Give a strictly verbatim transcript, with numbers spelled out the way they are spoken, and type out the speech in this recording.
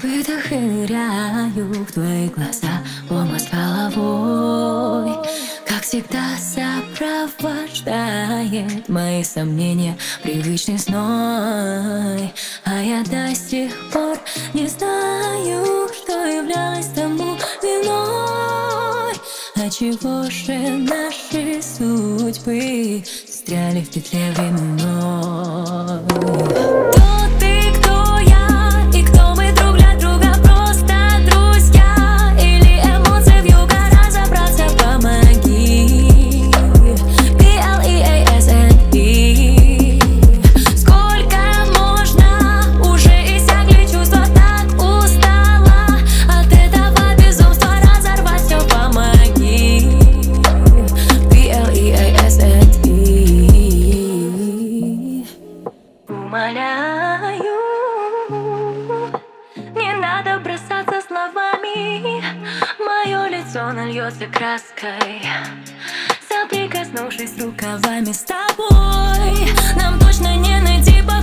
выдох и ныряю в твои глаза, о мозг головой. Как всегда сопровождает мои сомнения привычный зной. А я до сих пор не знаю, что являлось тому виной. Отчего же наши судьбы застряли в петле временной? Кто ты, кто я, и кто мы друг для друга, просто друзья? Или эмоции вьюга, разобраться помоги. пи эл и эй эс эн пи. Сколько можно, уже иссякли чувства, так устала от этого безумства, разорвать все, помоги. пи эл и эй эс эн пи. Умоляю, не надо бросаться словами, мое лицо нальется краской, соприкоснувшись рукавами с тобой. Нам точно не найти